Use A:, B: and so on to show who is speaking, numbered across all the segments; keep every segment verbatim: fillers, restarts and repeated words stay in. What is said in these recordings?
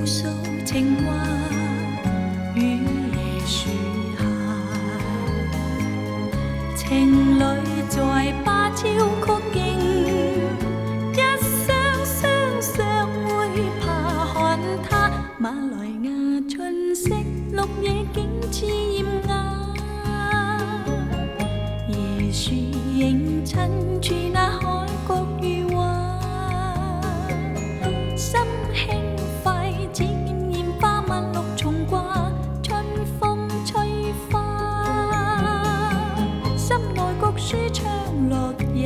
A: 无數情話於夜樹下，情侶在芭蕉曲徑，一雙雙雙會爬看他。馬來亞春色，綠野景致豔雅，夜樹映襯住那海角與畫，心輕快，只見豔花萬綠重掛，春風吹花，心內焗舒暢樂也。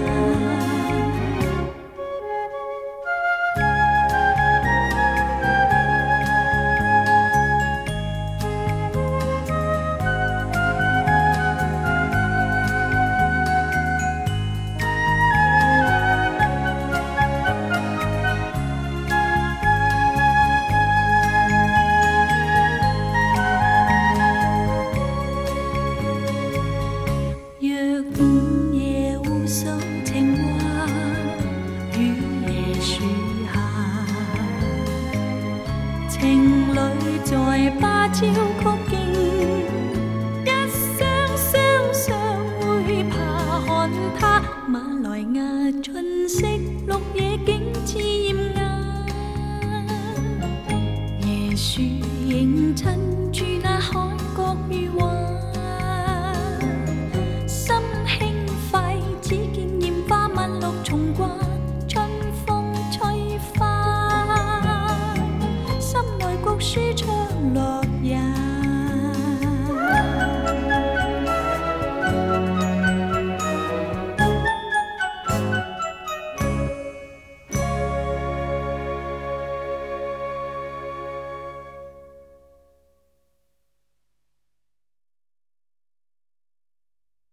A: 情侶在芭蕉曲徑，一雙雙雙會爬看他。馬來亞春色，綠野景致豔雅，夜樹映襯住那海角與畫。